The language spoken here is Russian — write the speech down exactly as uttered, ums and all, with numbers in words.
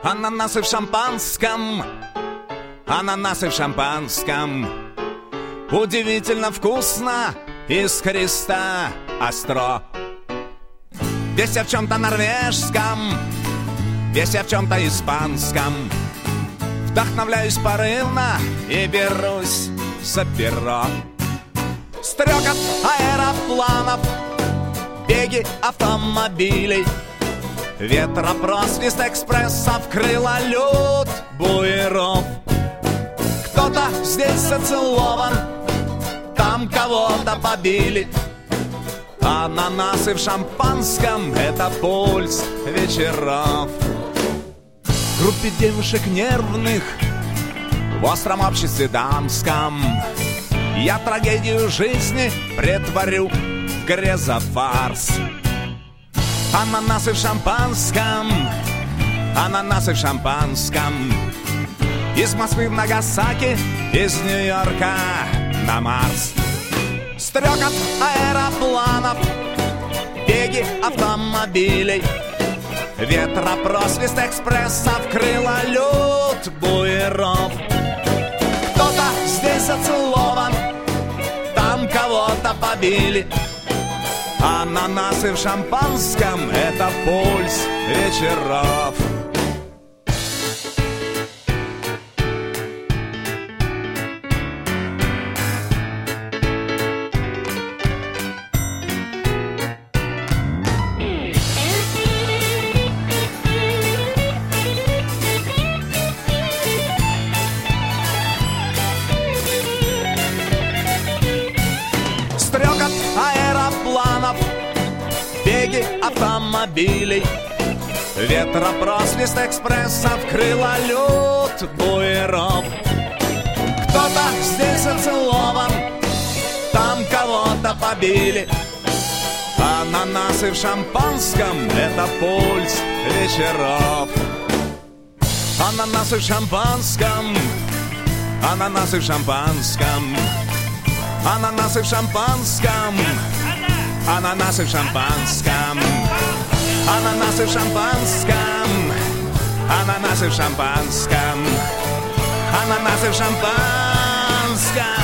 Ананасы в шампанском, ананасы в шампанском. Удивительно вкусно, искристо, остро. Весь я в чем-то норвежском, весь я в чем-то испанском. Вдохновляюсь порывно и берусь за перо. Стрекот аэропланов, беги автомобилей, ветропросвист экспрессов, крыло лед буеров. Кто-то здесь зацелован, там кого-то побили. Ананасы в шампанском — это пульс вечеров. В группе девушек нервных, в остром обществе дамском, я трагедию жизни претворю в грезофарс. Ананасы в шампанском, ананасы в шампанском. Из Москвы в Нагасаки, из Нью-Йорка на Марс. Стрекот аэропланов, беги автомобилей, ветропросвист экспрессов, крыло лед буеров. Кто-то здесь зацелован, там кого-то побили. Ананасы в шампанском — это пульс вечеров. Стрекот аэропланов, беги автомобилей, ветропросвист экспрессов, крыло лед буеров. Кто-то здесь зацелован, там кого-то побили. Ананасы в шампанском — это пульс вечеров. Ананасы в шампанском, ананасы в шампанском. Ананасы в шампанском, ананасы в шампанском. Ананасы в шампанском, ананасы в шампанском. Ананасы в шампанском.